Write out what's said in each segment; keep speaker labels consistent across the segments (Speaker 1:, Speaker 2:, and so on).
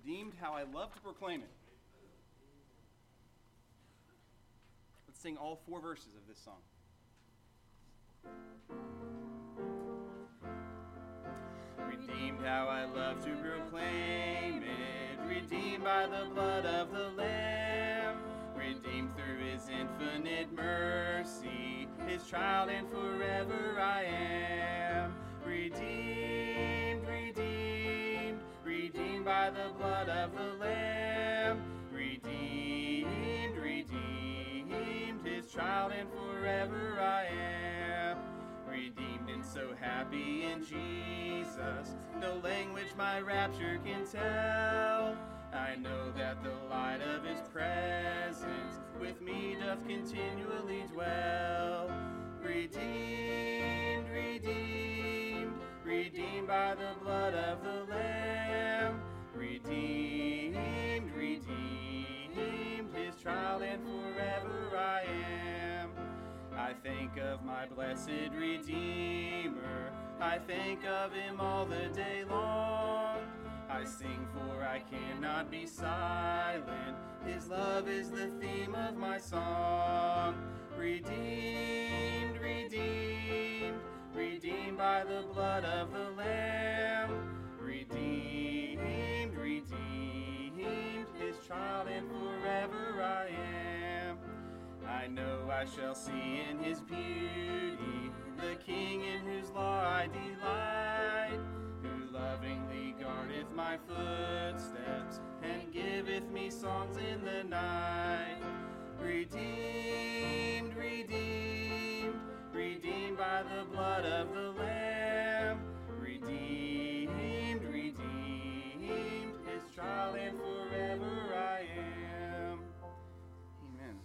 Speaker 1: Redeemed, how I love to proclaim it. Let's sing all 4 verses of this song. Redeemed, how I love to proclaim it. Redeemed by the blood of the Lamb. Redeemed through his infinite mercy. His child and forever I am. Redeemed, redeemed, redeemed by the blood of the Lamb. Redeemed, redeemed, his child and forever I am. Redeemed and so happy in Jesus, no language my rapture can tell. I know that the light of his presence with me doth continually dwell. Redeemed, redeemed, redeemed by the blood of the Lamb. Redeemed, redeemed, his child and forever I am. I think of my blessed Redeemer, I think of him all the day long. I sing for I cannot be silent, his love is the theme of my song. Redeemed, redeemed, redeemed by the blood of the Lamb. Redeemed, redeemed, his child and forever I am. I know I shall see in his beauty the King in whose law I delight, who lovingly guardeth my footsteps and giveth me songs in the night. Redeemed, redeemed, redeemed by the blood of the Lamb. Redeemed, redeemed, his child and forever I am. Amen.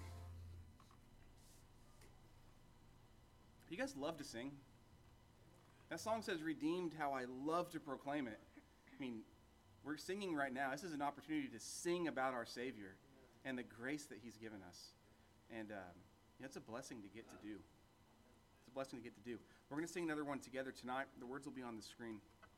Speaker 1: You guys love to sing? That song says, redeemed, how I love to proclaim it. I mean, we're singing right now. This is an opportunity to sing about our Savior and the grace that he's given us. And it's a blessing to get to do. It's a blessing to get to do. We're going to sing another one together tonight. The words will be on the screen.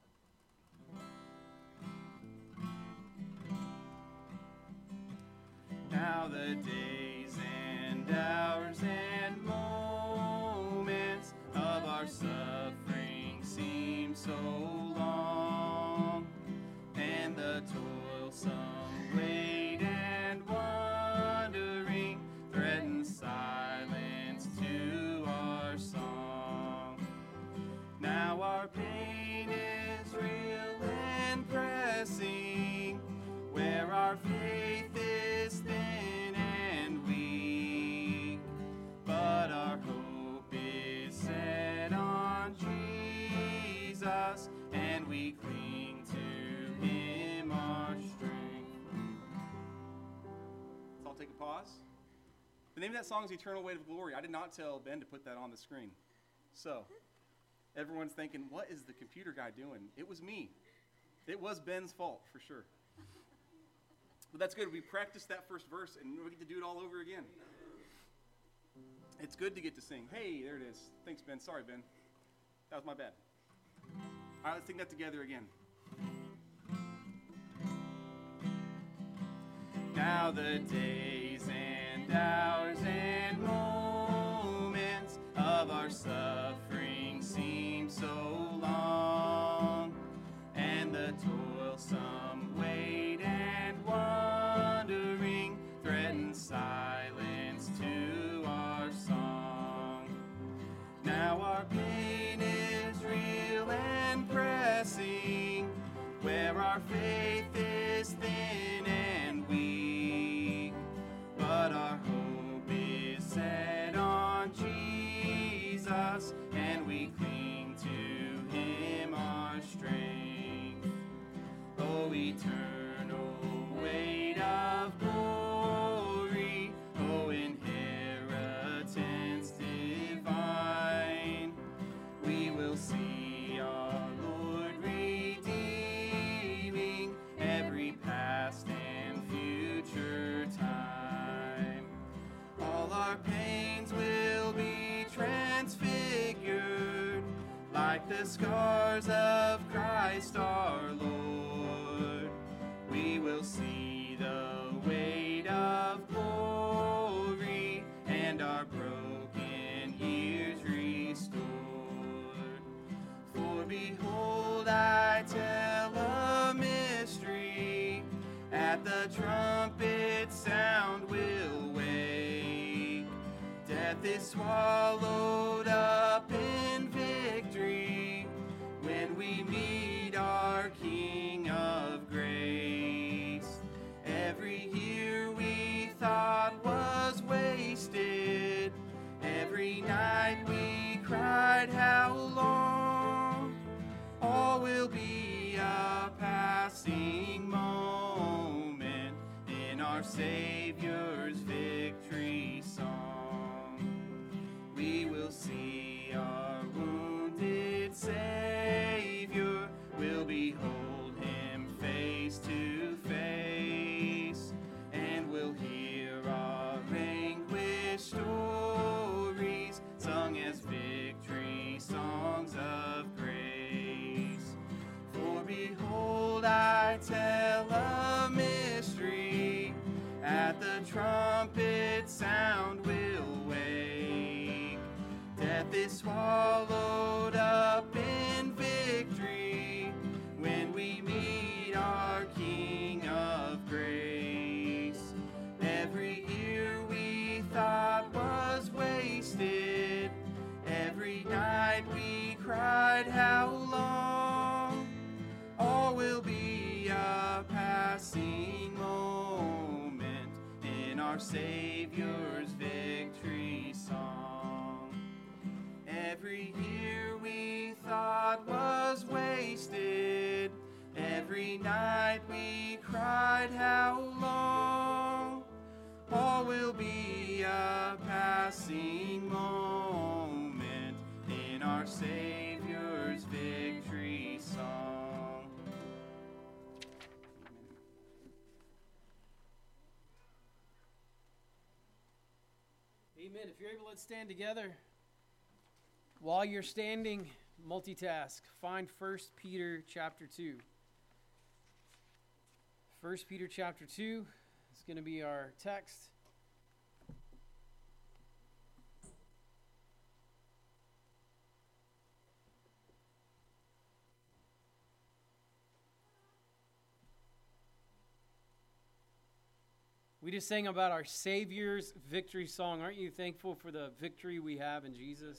Speaker 1: Now the days and hours and moments of our suffering seem so long, and the toilsome wait and wandering threaten silence to our song. Now our pain is real and pressing, where our faith is thin and weak, but our hope is set on Jesus, and we cling to him, our strength. Let's all take a pause. The name of that song is Eternal Weight of Glory. I did not tell Ben to put that on the screen. So, everyone's thinking, what is the computer guy doing? It was me. It was Ben's fault, for sure. But that's good. We practiced that first verse, and we get to do it all over again. It's good to get to sing. Hey, there it is. Thanks, Ben. Sorry, Ben. That was my bad. All right, let's sing that together again. Now the days and hours and moments of our suffering seem so long, and the toilsome wait and wandering threaten silence to our song. Now our pain is real and pressing, where our faith is thin and weak, but our hope is set on Jesus, and we cling to him, our strength. Oh, eternal weight of glory, oh, inheritance divine, we will see our Lord redeeming every past and future time. All our pains will be transfigured like the scars of Christ our Lord. We will see the weight of glory and our broken years restored. For behold, I tell a mystery, at the trumpet sound will wake. Death is swallowed up in victory when we meet our King of grace. Every year we thought was wasted, every night we cried, how long? All will be a passing moment in our Savior's victory song. We will see our wounded Savior, we'll behold him face to face, and we'll hear our anguished stories sung as victory songs of grace. For behold, I tell a mystery, at the trumpet sound will wake. Death is swallowed up in victory when we meet our King of grace. Every year we thought was wasted, every night we cried, how long? All will be a passing moment in our Savior's victory song. Every year we thought was wasted, every night we cried, how long? All will be a passing moment in our Savior's victory song.
Speaker 2: Amen. If you're able, let's stand together. While you're standing, multitask. Find 1 Peter chapter 2. 1 Peter chapter 2 is going to be our text. We just sang about our Savior's victory song. Aren't you thankful for the victory we have in Jesus?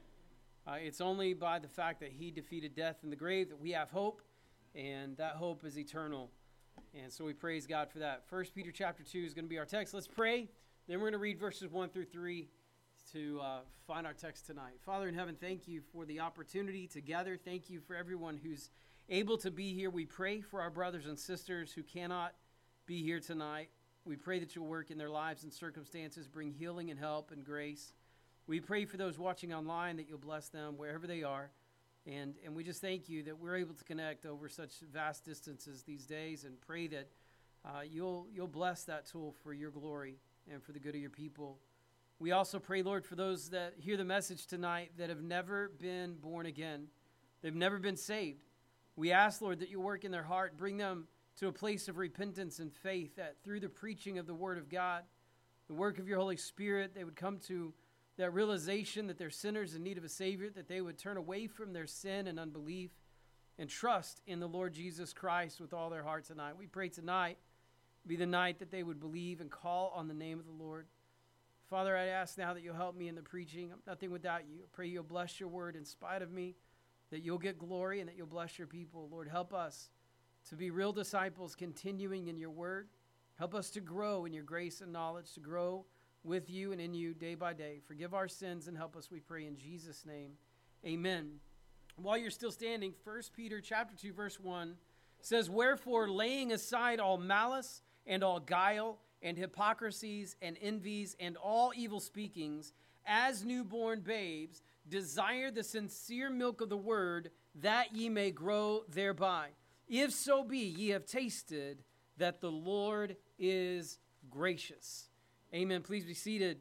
Speaker 2: It's only by the fact that he defeated death and the grave that we have hope, and that hope is eternal. And so we praise God for that. 1 Peter chapter 2 is going to be our text. Let's pray. Then we're going to read verses 1 through 3 to find our text tonight. Father in heaven, thank you for the opportunity to gather. Thank you for everyone who's able to be here. We pray for our brothers and sisters who cannot be here tonight. We pray that you'll work in their lives and circumstances, bring healing and help and grace. We pray for those watching online that you'll bless them wherever they are. And we just thank you that we're able to connect over such vast distances these days, and pray that you'll bless that tool for your glory and for the good of your people. We also pray, Lord, for those that hear the message tonight that have never been born again. They've never been saved. We ask, Lord, that you work in their heart, bring them to a place of repentance and faith, that through the preaching of the Word of God, the work of your Holy Spirit, they would come to that realization that they're sinners in need of a Savior, that they would turn away from their sin and unbelief and trust in the Lord Jesus Christ with all their heart tonight. We pray tonight be the night that they would believe and call on the name of the Lord. Father, I ask now that you'll help me in the preaching. I'm nothing without you. I pray you'll bless your word in spite of me, that you'll get glory and that you'll bless your people. Lord, help us to be real disciples continuing in your word. Help us to grow in your grace and knowledge, to grow with you and in you day by day. Forgive our sins and help us, we pray in Jesus' name. Amen. While you're still standing, 1 Peter chapter 2, verse 1 says, "Wherefore, laying aside all malice and all guile and hypocrisies and envies and all evil speakings, as newborn babes, desire the sincere milk of the word, that ye may grow thereby. If so be ye have tasted that the Lord is gracious." Amen. Please be seated.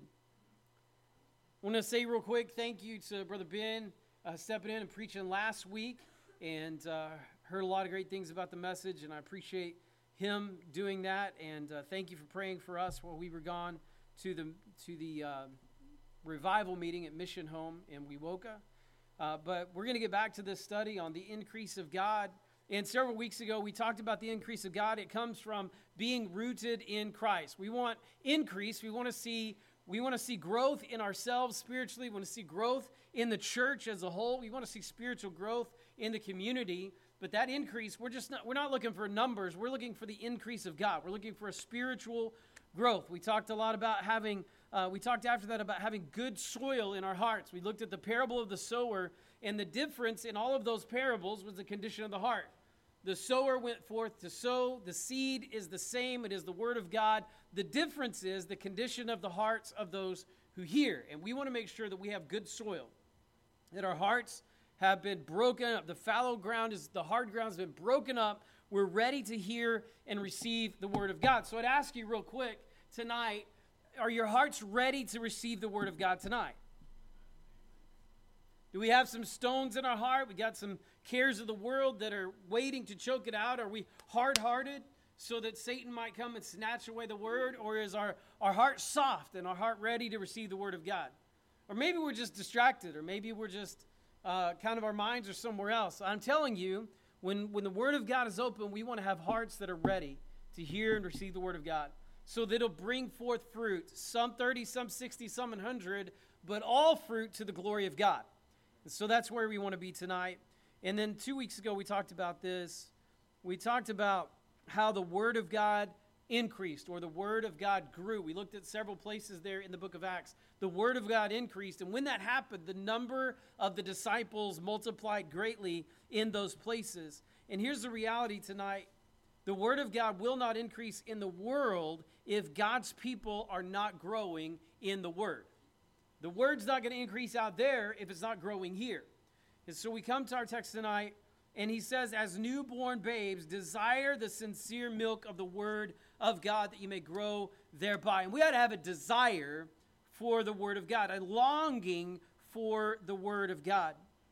Speaker 2: I want to say real quick, thank you to Brother Ben stepping in and preaching last week, and heard a lot of great things about the message, and I appreciate him doing that. And thank you for praying for us while we were gone to the revival meeting at Mission Home in Wewoka. But we're going to get back to this study on the increase of God. And several weeks ago, we talked about the increase of God. It comes from being rooted in Christ. We want increase. We want to see growth in ourselves spiritually. We want to see growth in the church as a whole. We want to see spiritual growth in the community. But that increase, we're not looking for numbers. We're looking for the increase of God. We're looking for a spiritual growth. We talked a lot about having good soil in our hearts. We looked at the parable of the sower, and the difference in all of those parables was the condition of the heart. The sower went forth to sow. The seed is the same. It is the word of God. The difference is the condition of the hearts of those who hear. And we want to make sure that we have good soil, that our hearts have been broken up. The fallow ground the hard ground has been broken up. We're ready to hear and receive the word of God. So I'd ask you real quick tonight, are your hearts ready to receive the word of God tonight? Do we have some stones in our heart? We got some cares of the world that are waiting to choke it out? Are we hard-hearted so that Satan might come and snatch away the word? Or is our heart soft and our heart ready to receive the word of God? Or maybe we're just distracted, or maybe we're just kind of our minds are somewhere else. I'm telling you, when the word of God is open, we want to have hearts that are ready to hear and receive the word of God, so that it'll bring forth fruit, some 30, some 60, some 100, but all fruit to the glory of God. And so that's where we want to be tonight. And then 2 weeks ago, we talked about this. We talked about how the word of God increased, or the word of God grew. We looked at several places there in the book of Acts. The word of God increased, and when that happened, the number of the disciples multiplied greatly in those places. And here's the reality tonight. The word of God will not increase in the world if God's people are not growing in the word. The word's not going to increase out there if it's not growing here. And so we come to our text tonight, and he says, as newborn babes, desire the sincere milk of the word of God, that you may grow thereby. And we ought to have a desire for the word of God, a longing for the word of God.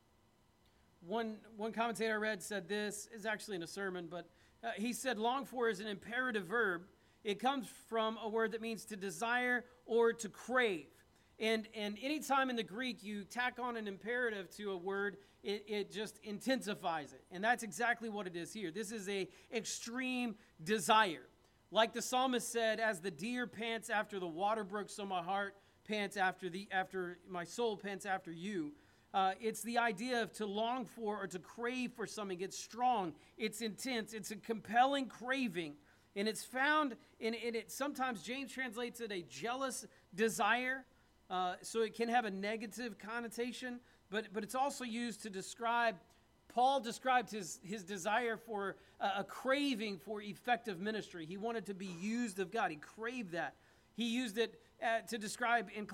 Speaker 2: One commentator I read said this, is actually in a sermon, but he said, long for is an imperative verb. It comes from a word that means to desire or to crave. And anytime in the Greek you tack on an imperative to a word, it just intensifies it. And that's exactly what it is here. This is a extreme desire. Like the psalmist said, as the deer pants after the water brook, so my heart pants after my soul pants after you. It's the idea of to long for or to crave for something. It's strong, it's intense, it's a compelling craving. And it's found in it. Sometimes James translates it a jealous desire, so it can have a negative connotation, but it's also used to describe, Paul described his desire for a craving for effective ministry. He wanted to be used of God. He craved that. He used it to describe in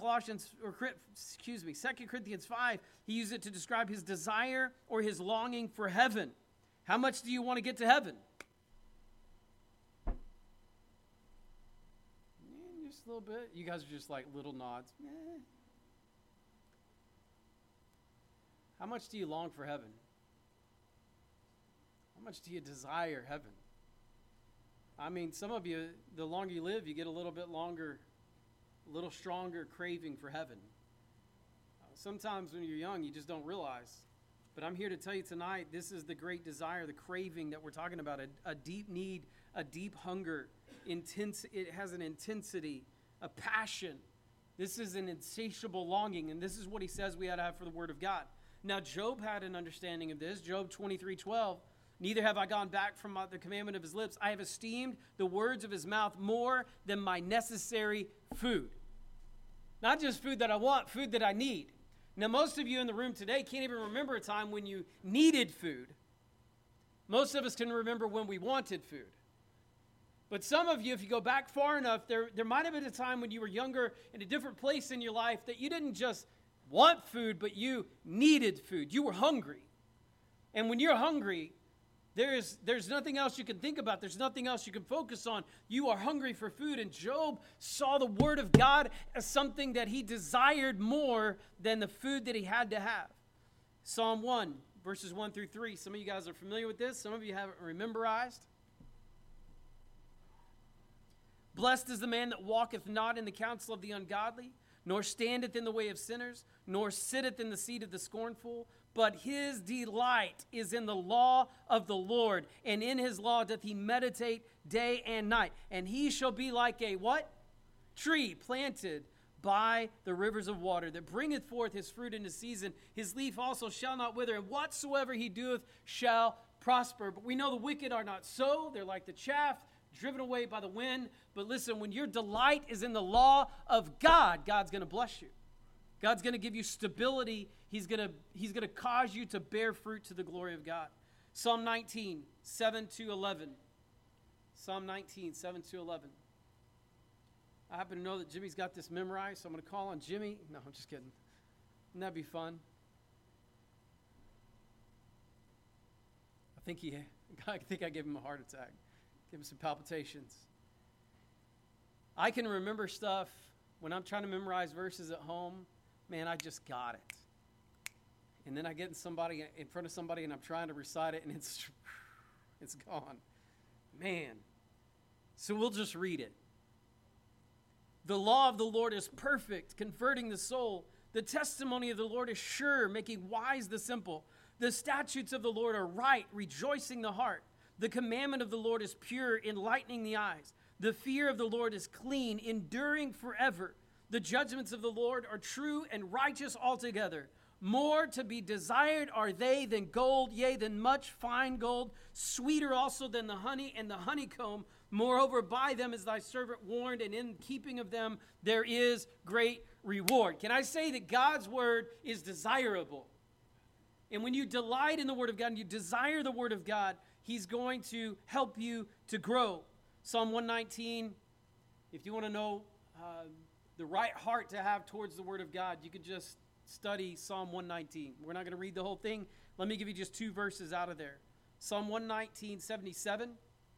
Speaker 2: 2 Corinthians 5, he used it to describe his desire or his longing for heaven. How much do you want to get to heaven? Just a little bit. You guys are just like little nods. How much do you long for heaven? How much do you desire heaven? I mean, some of you, the longer you live, you get a little bit longer, a little stronger craving for heaven. Sometimes when you're young, you just don't realize. But I'm here to tell you tonight, this is the great desire, the craving that we're talking about, a deep need, a deep hunger. It has an intensity, a passion. This is an insatiable longing, and this is what he says we ought to have for the word of God. Now, Job had an understanding of this. Job 23:12, neither have I gone back from the commandment of his lips. I have esteemed the words of his mouth more than my necessary food. Not just food that I want, food that I need. Now, most of you in the room today can't even remember a time when you needed food. Most of us can remember when we wanted food. But some of you, if you go back far enough, there might have been a time when you were younger in a different place in your life that you didn't just want food, but you needed food. You were hungry. And when you're hungry, there's nothing else you can think about. There's nothing else you can focus on. You are hungry for food. And Job saw the word of God as something that he desired more than the food that he had to have. Psalm 1, verses 1 through 3. Some of you guys are familiar with this. Some of you have it memorized. Blessed is the man that walketh not in the counsel of the ungodly, nor standeth in the way of sinners, nor sitteth in the seat of the scornful, but his delight is in the law of the Lord, and in his law doth he meditate day and night. And he shall be like a what? Tree planted by the rivers of water, that bringeth forth his fruit in his season. His leaf also shall not wither, and whatsoever he doeth shall prosper. But we know the wicked are not so. They're like the chaff, driven away by the wind. But listen, when your delight is in the law of God, God's going to bless you. God's going to give you stability. He's going to cause you to bear fruit to the glory of God. Psalm 19, 7-11. Psalm 19, 7-11. I happen to know that Jimmy's got this memorized, so I'm going to call on Jimmy. No, I'm just kidding. Wouldn't that be fun? I think I gave him a heart attack. Give him some palpitations. I can remember stuff when I'm trying to memorize verses at home. Man, I just got it. And then I get in front of somebody and I'm trying to recite it and it's gone. Man. So we'll just read it. The law of the Lord is perfect, converting the soul. The testimony of the Lord is sure, making wise the simple. The statutes of the Lord are right, rejoicing the heart. The commandment of the Lord is pure, enlightening the eyes. The fear of the Lord is clean, enduring forever. The judgments of the Lord are true and righteous altogether. More to be desired are they than gold, yea, than much fine gold, sweeter also than the honey and the honeycomb. Moreover, by them is thy servant warned, and in keeping of them there is great reward. Can I say that God's word is desirable? And when you delight in the word of God and you desire the word of God, he's going to help you to grow. Psalm 119, if you want to know the right heart to have towards the word of God, you could just study Psalm 119. We're not going to read the whole thing. Let me give you just 2 verses out of there. Psalm 119:77.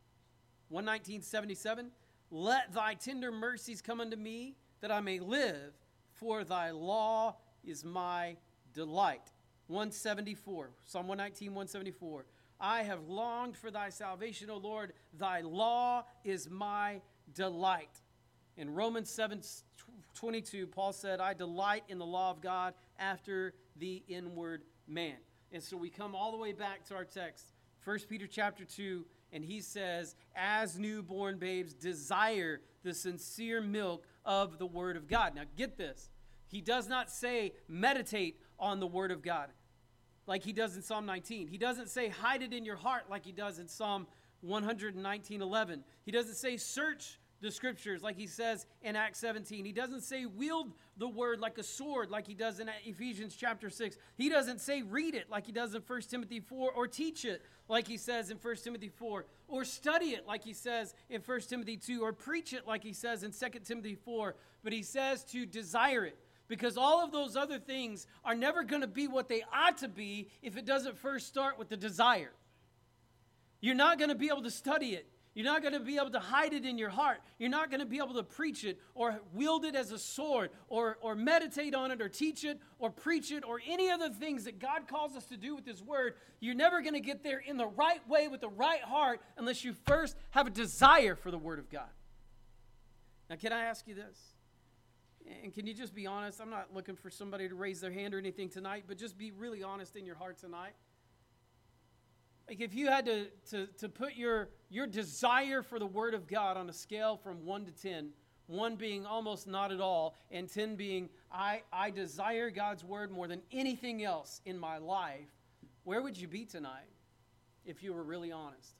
Speaker 2: 119:77. Let thy tender mercies come unto me, that I may live, for thy law is my delight. 174. Psalm 119:174. I have longed for thy salvation, O Lord. Thy law is my delight. In Romans 7:22, Paul said, I delight in the law of God after the inward man. And so we come all the way back to our text, 1 Peter chapter 2, and he says, as newborn babes desire the sincere milk of the word of God. Now get this. He does not say meditate on the word of God like he does in Psalm 19. He doesn't say hide it in your heart like he does in Psalm 119:11. He doesn't say search the scriptures like he says in Acts 17. He doesn't say wield the word like a sword like he does in Ephesians chapter 6. He doesn't say read it like he does in 1 Timothy 4 or teach it like he says in 1 Timothy 4 or study it like he says in 1 Timothy 2 or preach it like he says in 2 Timothy 4. But he says to desire it, because all of those other things are never going to be what they ought to be if it doesn't first start with the desire. You're not going to be able to study it. You're not going to be able to hide it in your heart. You're not going to be able to preach it or wield it as a sword or meditate on it or teach it or preach it or any other things that God calls us to do with his word. You're never going to get there in the right way with the right heart unless you first have a desire for the word of God. Now, can I ask you this? And can you just be honest? I'm not looking for somebody to raise their hand or anything tonight, but just be really honest in your heart tonight. Like if you had to put your desire for the word of God on a scale from 1 to 10, 1 being almost not at all, and 10 being I desire God's word more than anything else in my life, where would you be tonight if you were really honest?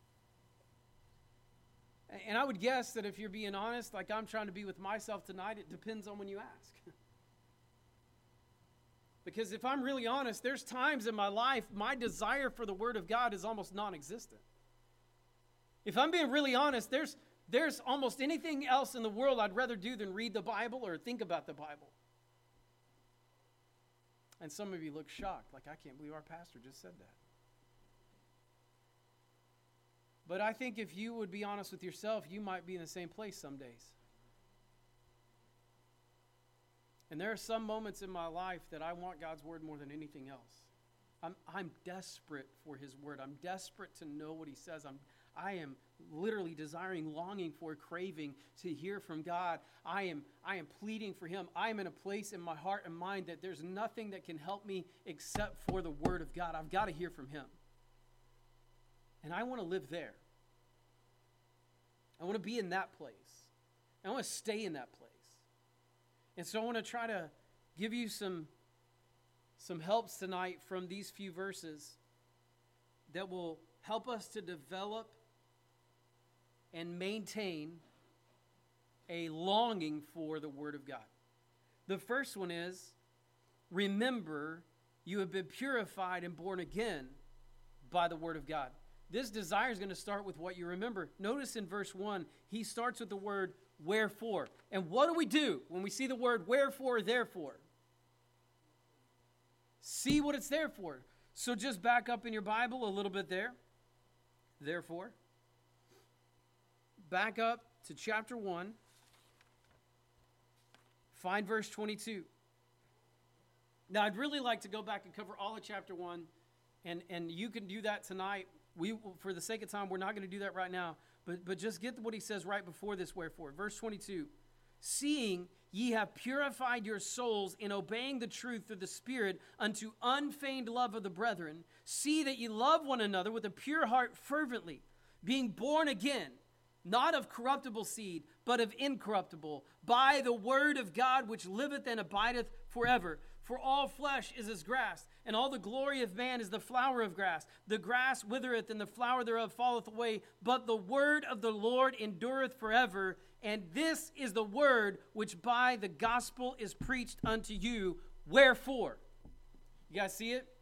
Speaker 2: And I would guess that if you're being honest, like I'm trying to be with myself tonight, it depends on when you ask. Because if I'm really honest, there's times in my life my desire for the word of God is almost non-existent. If I'm being really honest, there's almost anything else in the world I'd rather do than read the Bible or think about the Bible. And some of you look shocked, like I can't believe our pastor just said that. But I think if you would be honest with yourself, you might be in the same place some days. And there are some moments in my life that I want God's word more than anything else. I'm desperate for his word. I'm desperate to know what he says. I am literally desiring, longing for, craving to hear from God. I am pleading for him. I am in a place in my heart and mind that there's nothing that can help me except for the word of God. I've got to hear from him. And I want to live there. I want to be in that place. I want to stay in that place. And so I want to try to give you some helps tonight from these few verses that will help us to develop and maintain a longing for the Word of God. The first one is, remember you have been purified and born again by the Word of God. This desire is going to start with what you remember. Notice in verse 1, he starts with the word wherefore. And what do when we see the word wherefore or therefore? See what it's there for. So just back up in your Bible a little bit there. Therefore. Back up to chapter 1. Find verse 22. Now, I'd really like to go back and cover all of chapter 1, and you can do that tonight. For the sake of time, we're not going to do that right now, but just get what he says right before this, wherefore. Verse 22, seeing ye have purified your souls in obeying the truth through the Spirit unto unfeigned love of the brethren, see that ye love one another with a pure heart fervently, being born again, not of corruptible seed, but of incorruptible, by the word of God which liveth and abideth forever. For all flesh is as grass, and all the glory of man is the flower of grass. The grass withereth, and the flower thereof falleth away, but the word of the Lord endureth forever. And this is the word which by the gospel is preached unto you. Wherefore? You guys see it?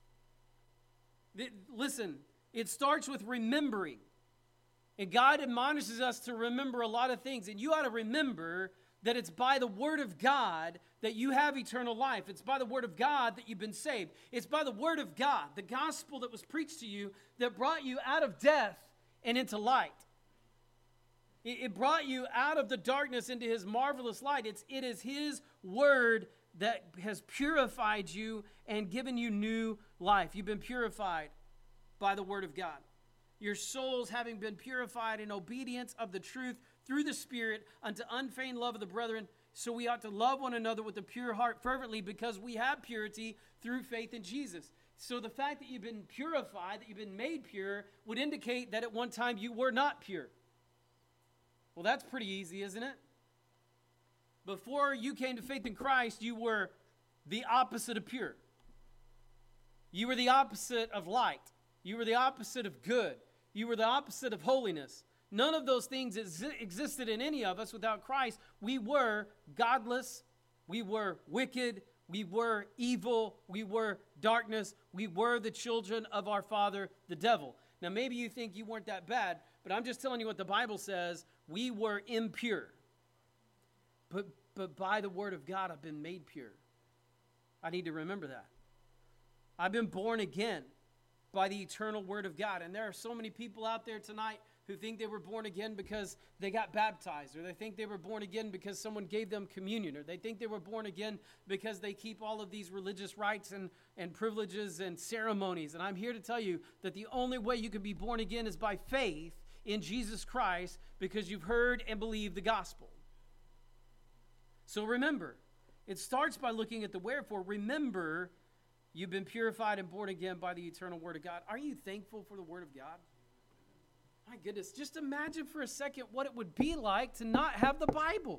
Speaker 2: Listen, it starts with remembering. And God admonishes us to remember a lot of things. And you ought to remember that it's by the word of God that you have eternal life. It's by the word of God that you've been saved. It's by the word of God, the gospel that was preached to you, that brought you out of death and into light. It brought you out of the darkness into his marvelous light. It is his word that has purified you and given you new life. You've been purified by the word of God. Your souls having been purified in obedience of the truth through the Spirit unto unfeigned love of the brethren. So we ought to love one another with a pure heart fervently, because we have purity through faith in Jesus. So the fact that you've been purified, that you've been made pure, would indicate that at one time you were not pure. Well, that's pretty easy, isn't it? Before you came to faith in Christ, you were the opposite of pure. You were the opposite of light. You were the opposite of good. You were the opposite of holiness. None of those things existed in any of us without Christ. We were godless. We were wicked. We were evil. We were darkness. We were the children of our father, the devil. Now, maybe you think you weren't that bad, but I'm just telling you what the Bible says. We were impure. But by the word of God, I've been made pure. I need to remember that. I've been born again by the eternal word of God. And there are so many people out there tonight who think they were born again because they got baptized, or they think they were born again because someone gave them communion, or they think they were born again because they keep all of these religious rites and privileges and ceremonies. And I'm here to tell you that the only way you can be born again is by faith in Jesus Christ, because you've heard and believed the gospel. So remember, it starts by looking at the wherefore. Remember, you've been purified and born again by the eternal word of God. Are you thankful for the word of God? My goodness, just imagine for a second what it would be like to not have the Bible.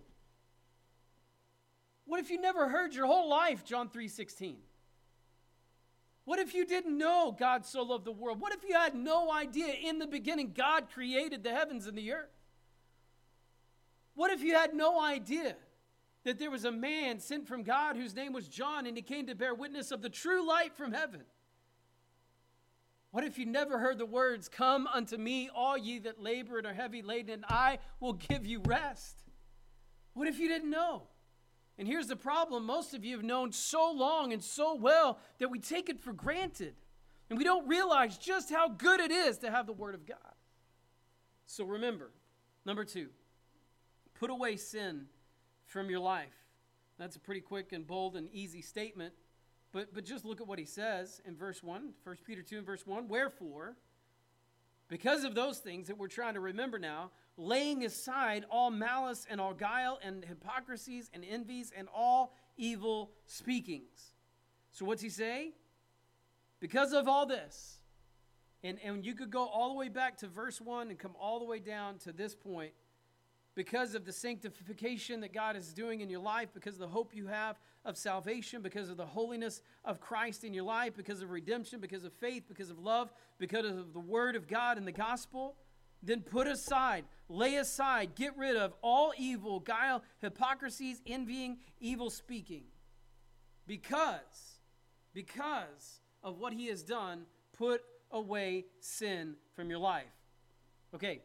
Speaker 2: What if you never heard your whole life John 3:16? What if you didn't know God so loved the world? What if you had no idea in the beginning God created the heavens and the earth? What if you had no idea that there was a man sent from God whose name was John, and he came to bear witness of the true light from heaven? What if you never heard the words, "Come unto me, all ye that labor and are heavy laden, and I will give you rest"? What if you didn't know? And here's the problem. Most of you have known so long and so well that we take it for granted. And we don't realize just how good it is to have the Word of God. So remember, number 2, put away sin from your life. That's a pretty quick and bold and easy statement. But just look at what he says in verse 1, 1 Peter 2 and verse 1. Wherefore, Because of those things that we're trying to remember now, laying aside all malice and all guile and hypocrisies and envies and all evil speakings. So what's he say? Because of all this, and you could go all the way back to verse 1 and come all the way down to this point, because of the sanctification that God is doing in your life, because of the hope you have of salvation, because of the holiness of Christ in your life, because of redemption, because of faith, because of love, because of the word of God and the gospel, then put aside, lay aside, get rid of all evil, guile, hypocrisies, envying, evil speaking. Because of what he has done, put away sin from your life. Okay.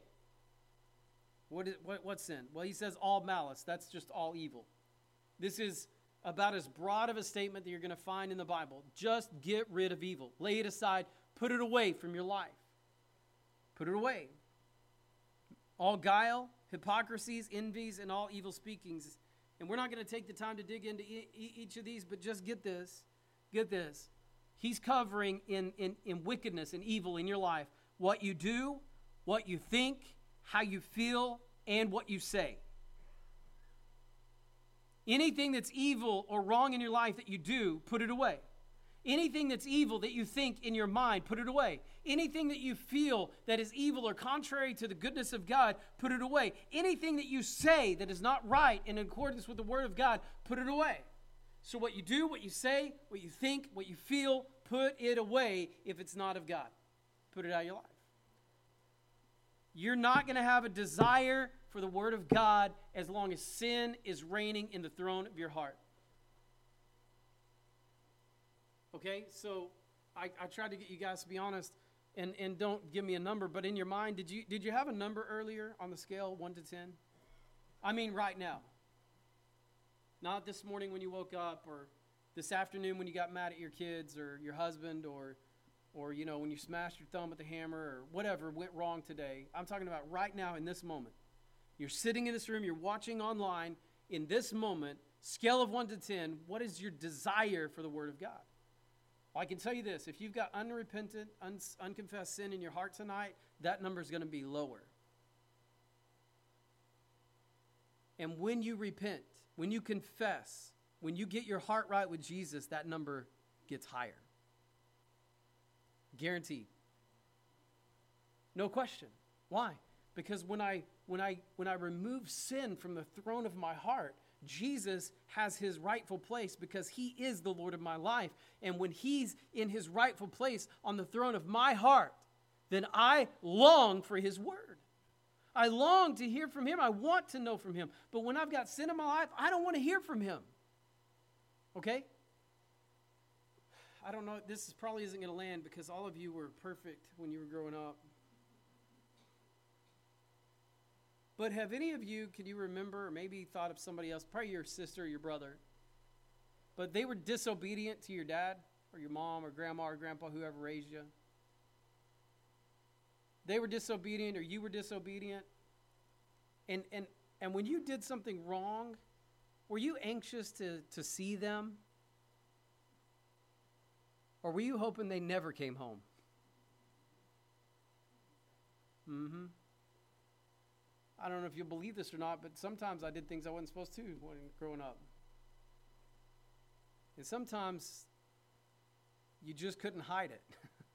Speaker 2: What's sin? Well, he says all malice. That's just all evil. This is about as broad of a statement that you're going to find in the Bible. Just get rid of evil. Lay it aside. Put it away from your life. Put it away. All guile, hypocrisies, envies, and all evil speakings. And we're not going to take the time to dig into each of these, but just get this. Get this. He's covering in wickedness and evil in your life what you do, what you think, how you feel, and what you say. Anything that's evil or wrong in your life that you do, put it away. Anything that's evil that you think in your mind, put it away. Anything that you feel that is evil or contrary to the goodness of God, put it away. Anything that you say that is not right in accordance with the Word of God, put it away. So what you do, what you say, what you think, what you feel, put it away if it's not of God. Put it out of your life. You're not going to have a desire for the Word of God as long as sin is reigning in the throne of your heart. Okay, so I tried to get you guys to be honest and don't give me a number, but in your mind, did you have a number earlier on the scale, 1 to 10? I mean right now. Not this morning when you woke up, or this afternoon when you got mad at your kids or your husband, or you know, when you smashed your thumb with the hammer, or whatever went wrong today. I'm talking about right now in this moment. You're sitting in this room, you're watching online in this moment, scale of 1 to 10, what is your desire for the Word of God? Well, I can tell you this, if you've got unrepentant, unconfessed sin in your heart tonight, that number is going to be lower. And when you repent, when you confess, when you get your heart right with Jesus, that number gets higher. Guaranteed. No question. Why? Because when I remove sin from the throne of my heart, Jesus has his rightful place because he is the Lord of my life. And when he's in his rightful place on the throne of my heart, then I long for his word. I long to hear from him. I want to know from him. But when I've got sin in my life, I don't want to hear from him. Okay? I don't know, this probably isn't going to land because all of you were perfect when you were growing up. But have any of you, can you remember, or maybe thought of somebody else, probably your sister or your brother, but they were disobedient to your dad or your mom or grandma or grandpa, whoever raised you? They were disobedient or you were disobedient. And when you did something wrong, were you anxious to see them? Or were you hoping they never came home? I don't know if you'll believe this or not, but sometimes I did things I wasn't supposed to when growing up. And sometimes you just couldn't hide it.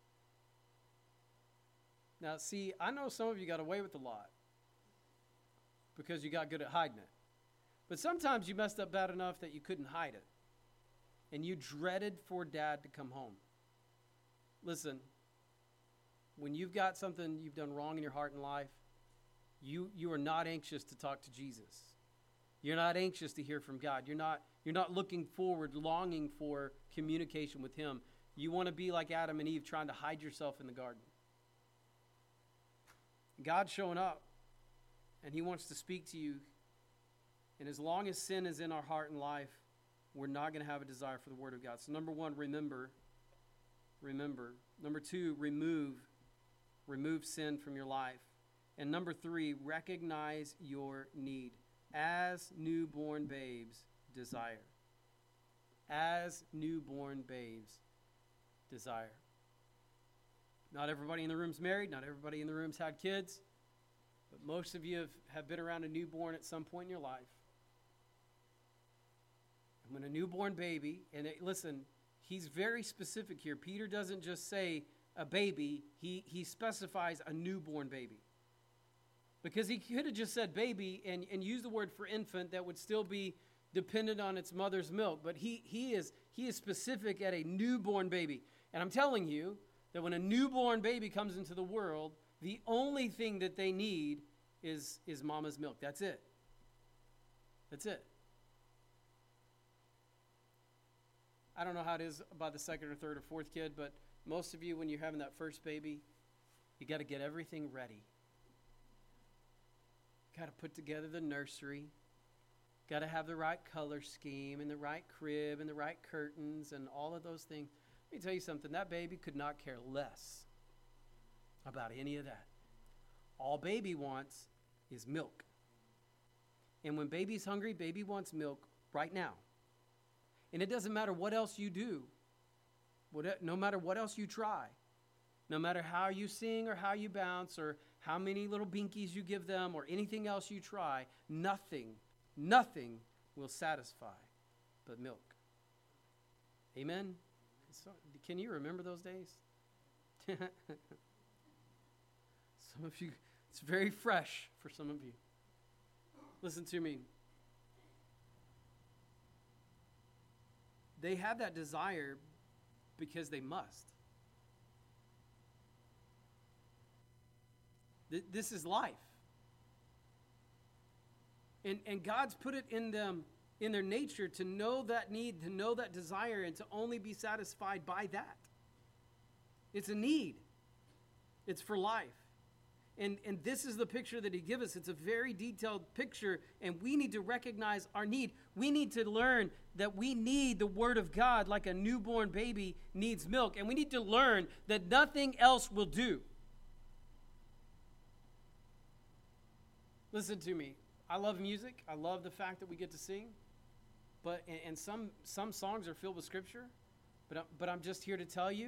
Speaker 2: Now, see, I know some of you got away with a lot because you got good at hiding it. But sometimes you messed up bad enough that you couldn't hide it. And you dreaded for dad to come home. Listen, when you've got something you've done wrong in your heart and life, you are not anxious to talk to Jesus. You're not anxious to hear from God. You're not looking forward, longing for communication with him. You want to be like Adam and Eve, trying to hide yourself in the garden. God's showing up, and he wants to speak to you. And as long as sin is in our heart and life, we're not going to have a desire for the Word of God. So number one, remember. Number two, remove sin from your life. And number three, recognize your need. As newborn babes, desire. As newborn babes, desire. Not everybody in the room's married. Not everybody in the room's had kids. But most of you have been around a newborn at some point in your life. And when a newborn baby, listen, he's very specific here. Peter doesn't just say a baby. He specifies a newborn baby. Because he could have just said baby and used the word for infant that would still be dependent on its mother's milk. But he is specific at a newborn baby. And I'm telling you that when a newborn baby comes into the world, the only thing that they need is mama's milk. That's it. That's it. I don't know how it is about the second or third or fourth kid, but most of you, when you're having that first baby, you got to get everything ready. Got to put together the nursery. Got to have the right color scheme and the right crib and the right curtains and all of those things. Let me tell you something. That baby could not care less about any of that. All baby wants is milk. And when baby's hungry, baby wants milk right now. And it doesn't matter what else you do. No matter what else you try. No matter how you sing or how you bounce or how many little binkies you give them or anything else you try, nothing will satisfy but milk. Amen? So, can you remember those days? Some of you, it's very fresh for some of you. Listen to me. They have that desire because they must. This is life. And God's put it in them, in their nature, to know that need, to know that desire, and to only be satisfied by that. It's a need. It's for life. And this is the picture that he gives us. It's a very detailed picture, and we need to recognize our need. We need to learn that we need the Word of God like a newborn baby needs milk, and we need to learn that nothing else will do. Listen to me. I love music. I love the fact that we get to sing. But and some songs are filled with Scripture. But I'm just here to tell you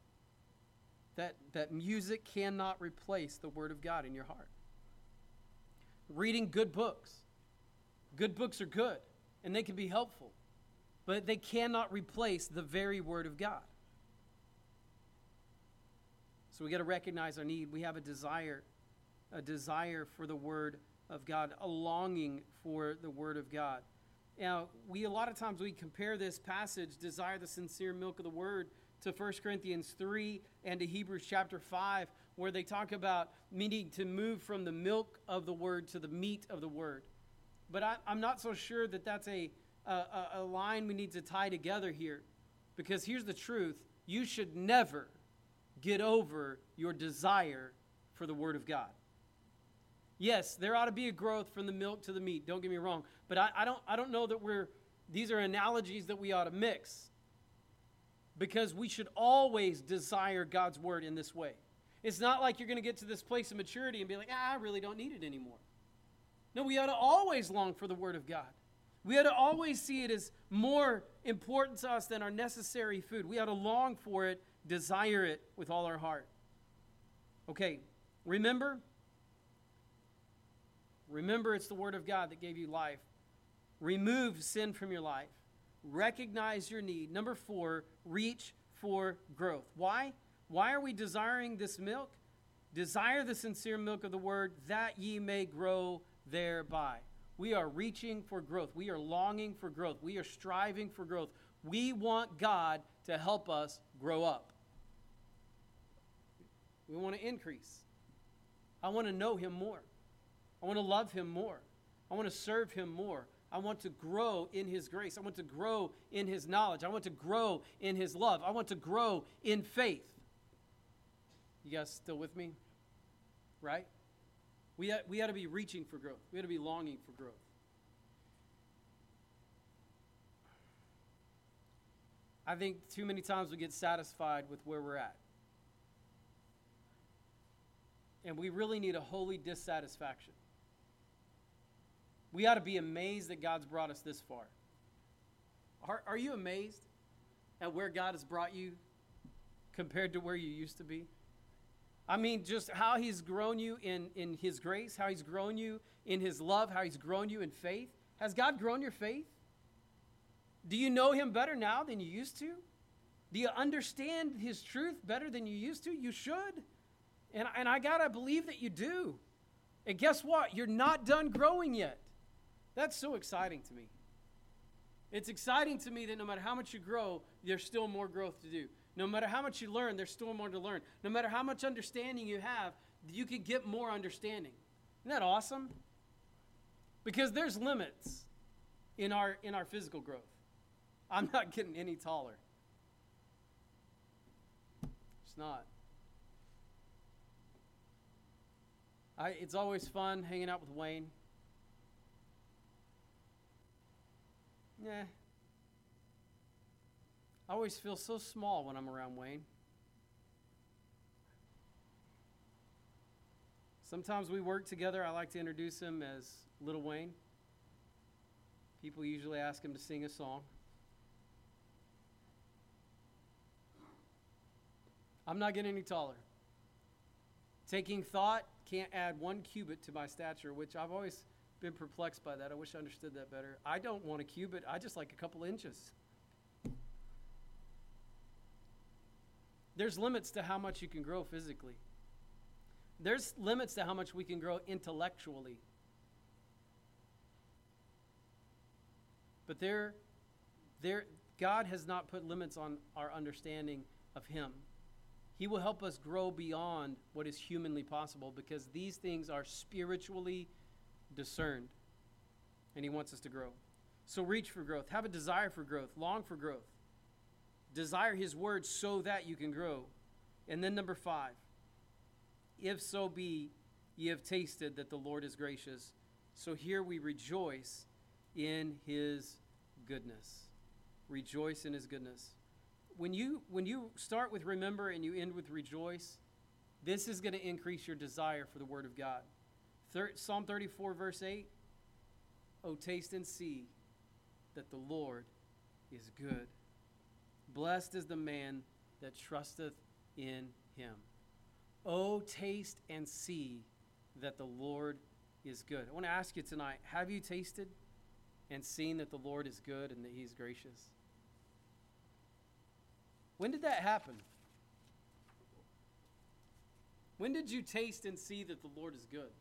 Speaker 2: that music cannot replace the Word of God in your heart. Reading good books. Good books are good, and they can be helpful. But they cannot replace the very Word of God. So we got to recognize our need. We have a desire for the Word of God, a longing for the Word of God. Now, a lot of times we compare this passage, desire the sincere milk of the Word, to 1 Corinthians 3 and to Hebrews chapter 5, where they talk about needing to move from the milk of the Word to the meat of the Word. But I'm not so sure that that's a line we need to tie together here, because here's the truth. You should never get over your desire for the Word of God. Yes, there ought to be a growth from the milk to the meat. Don't get me wrong, but I don't know that these are analogies that we ought to mix, because we should always desire God's Word in this way. It's not like you're going to get to this place of maturity and be like, I really don't need it anymore. No, we ought to always long for the Word of God. We ought to always see it as more important to us than our necessary food. We ought to long for it, desire it with all our heart. Okay, remember it's the Word of God that gave you life. Remove sin from your life. Recognize your need. Number 4, reach for growth. Why? Why are we desiring this milk? Desire the sincere milk of the Word, that ye may grow thereby. We are reaching for growth. We are longing for growth. We are striving for growth. We want God to help us grow up. We want to increase. I want to know Him more. I want to love Him more. I want to serve Him more. I want to grow in His grace. I want to grow in His knowledge. I want to grow in His love. I want to grow in faith. You guys still with me? Right? We ought to be reaching for growth. We ought to be longing for growth. I think too many times we get satisfied with where we're at. And we really need a holy dissatisfaction. We ought to be amazed that God's brought us this far. Are you amazed at where God has brought you compared to where you used to be? I mean, just how he's grown you in his grace, how he's grown you in his love, how he's grown you in faith. Has God grown your faith? Do you know him better now than you used to? Do you understand his truth better than you used to? You should. And I got to believe that you do. And guess what? You're not done growing yet. That's so exciting to me. It's exciting to me that no matter how much you grow, there's still more growth to do. No matter how much you learn, there's still more to learn. No matter how much understanding you have, you can get more understanding. Isn't that awesome? Because there's limits in our physical growth. I'm not getting any taller. It's not. It's always fun hanging out with Wayne. Yeah. I always feel so small when I'm around Wayne. Sometimes we work together. I like to introduce him as Little Wayne. People usually ask him to sing a song. I'm not getting any taller. Taking thought can't add 1 cubit to my stature, which I've always been perplexed by that. I wish I understood that better. I don't want a cubit. I just like a couple inches. There's limits to how much you can grow physically. There's limits to how much we can grow intellectually. But God has not put limits on our understanding of him. He will help us grow beyond what is humanly possible because these things are spiritually discerned. And he wants us to grow. So reach for growth. Have a desire for growth. Long for growth. Desire his word so that you can grow. And then number 5. If so be ye have tasted that the Lord is gracious. So here we rejoice in his goodness. Rejoice in his goodness. When you start with remember and you end with rejoice, this is going to increase your desire for the word of God. Psalm 34 verse 8. Oh, taste and see that the Lord is good. Blessed is the man that trusteth in him. Oh, taste and see that the Lord is good. I want to ask you tonight, have you tasted and seen that the Lord is good and that he's gracious? When did that happen? When did you taste and see that the Lord is good?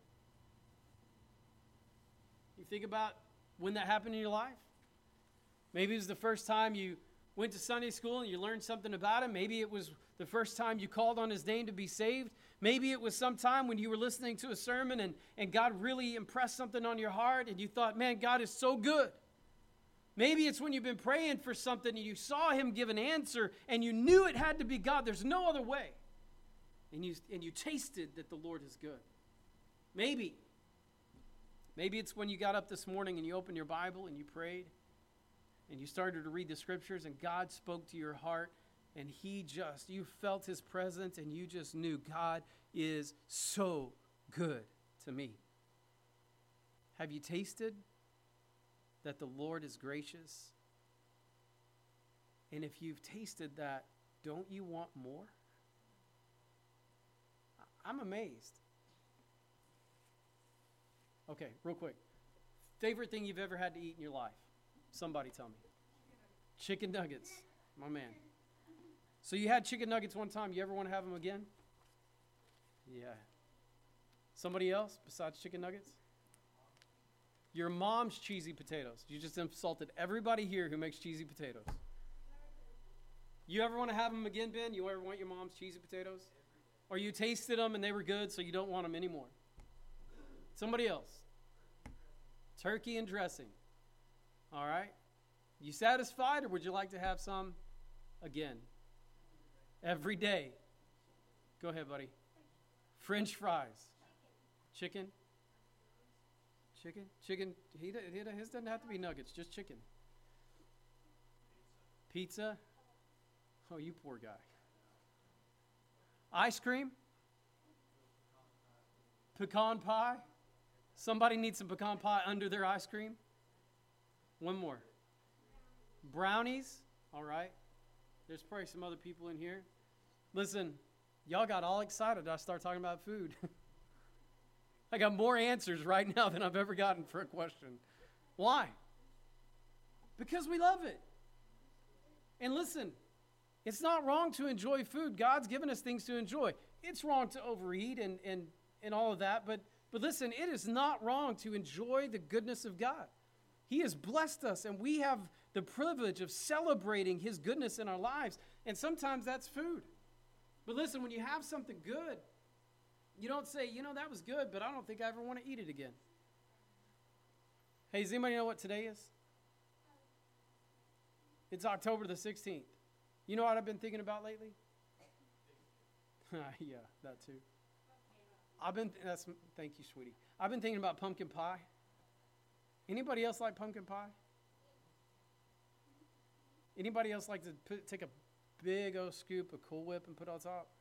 Speaker 2: You think about when that happened in your life? Maybe it was the first time you went to Sunday school and you learned something about him. Maybe it was the first time you called on his name to be saved. Maybe it was some time when you were listening to a sermon and God really impressed something on your heart and you thought, man, God is so good. Maybe it's when you've been praying for something and you saw him give an answer and you knew it had to be God. There's no other way. And you tasted that the Lord is good. Maybe it's when you got up this morning and you opened your Bible and you prayed and you started to read the scriptures and God spoke to your heart and you felt his presence and you just knew God is so good to me. Have you tasted that the Lord is gracious? And if you've tasted that, don't you want more? I'm amazed. Okay, real quick. Favorite thing you've ever had to eat in your life? Somebody tell me. Chicken nuggets. My man. So you had chicken nuggets one time. You ever want to have them again? Yeah. Somebody else besides chicken nuggets? Your mom's cheesy potatoes. You just insulted everybody here who makes cheesy potatoes. You ever want to have them again, Ben? You ever want your mom's cheesy potatoes? Or you tasted them and they were good, so you don't want them anymore? Somebody else. Turkey and dressing. All right. You satisfied, or would you like to have some again? Every day. Go ahead, buddy. French fries. Chicken. Chicken? His doesn't have to be nuggets, just chicken. Pizza? Oh, you poor guy. Ice cream? Pecan pie? Somebody needs some pecan pie under their ice cream? One more. Brownies? All right. There's probably some other people in here. Listen, Y'all got all excited. I start talking about food. I got more answers right now than I've ever gotten for a question. Why? Because we love it. And listen, it's not wrong to enjoy food. God's given us things to enjoy. It's wrong to overeat and all of that. But listen, it is not wrong to enjoy the goodness of God. He has blessed us, and we have the privilege of celebrating his goodness in our lives. And sometimes that's food. But listen, when you have something good, you don't say, that was good, but I don't think I ever want to eat it again. Hey, does anybody know what today is? It's October the 16th. You know what I've been thinking about lately? Yeah, that too. Thank you, sweetie. I've been thinking about pumpkin pie. Anybody else like pumpkin pie? Anybody else like to take a big old scoop of Cool Whip and put on top?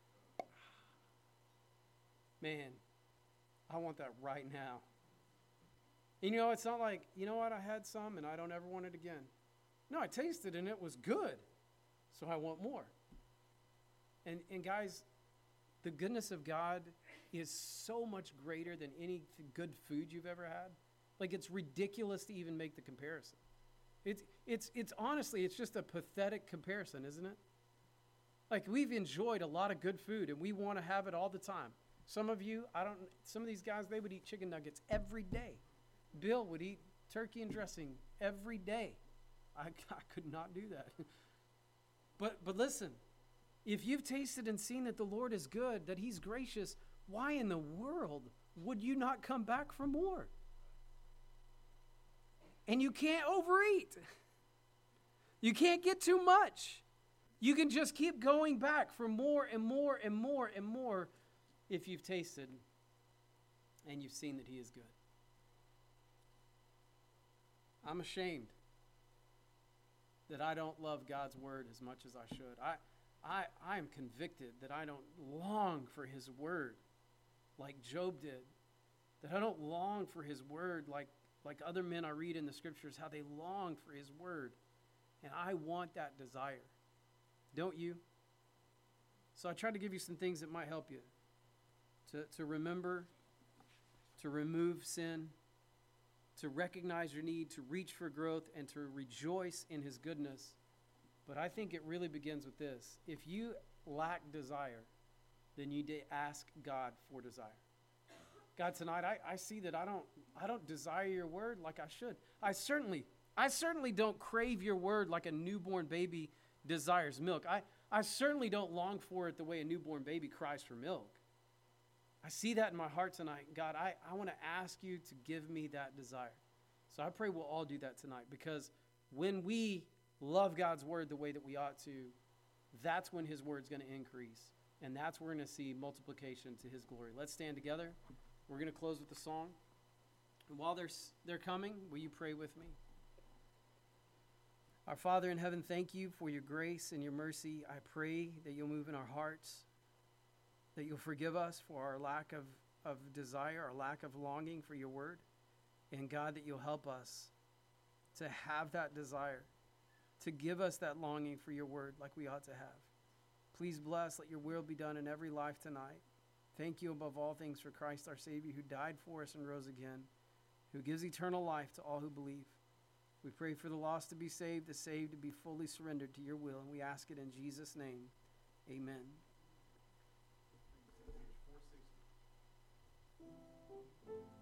Speaker 2: Man, I want that right now. And it's not like, I had some and I don't ever want it again. No, I tasted it and it was good, so I want more. And guys, the goodness of God is so much greater than any good food you've ever had. Like, it's ridiculous to even make the comparison. It's honestly, it's just a pathetic comparison, isn't it? Like, we've enjoyed a lot of good food and we want to have it all the time. Some of you, some of these guys, they would eat chicken nuggets every day. Bill would eat turkey and dressing every day. I could not do that. But listen, if you've tasted and seen that the Lord is good, that he's gracious, why in the world would you not come back for more? And you can't overeat. You can't get too much. You can just keep going back for more and more and more and more if you've tasted and you've seen that he is good. I'm ashamed that I don't love God's word as much as I should. I am convicted that I don't long for his word like Job did. That I don't long for his word like other men I read in the scriptures, how they long for his word. And I want that desire. Don't you? So I tried to give you some things that might help you. To remember, to remove sin, to recognize your need, to reach for growth, and to rejoice in his goodness. But I think it really begins with this. If you lack desire, then you ask God for desire. God, tonight I see that I don't desire your word like I should. I certainly don't crave your word like a newborn baby desires milk. I certainly don't long for it the way a newborn baby cries for milk. I see that in my heart tonight. God, I want to ask you to give me that desire. So I pray we'll all do that tonight, because when we love God's word the way that we ought to, that's when his word's going to increase. And that's where we're going to see multiplication to his glory. Let's stand together. We're going to close with a song. And while they're coming, will you pray with me? Our Father in heaven, thank you for your grace and your mercy. I pray that you'll move in our hearts, that you'll forgive us for our lack of desire, our lack of longing for your word. And God, that you'll help us to have that desire, to give us that longing for your word like we ought to have. Please bless, let your will be done in every life tonight. Thank you above all things for Christ our Savior, who died for us and rose again, who gives eternal life to all who believe. We pray for the lost to be saved, the saved to be fully surrendered to your will, and we ask it in Jesus' name. Amen.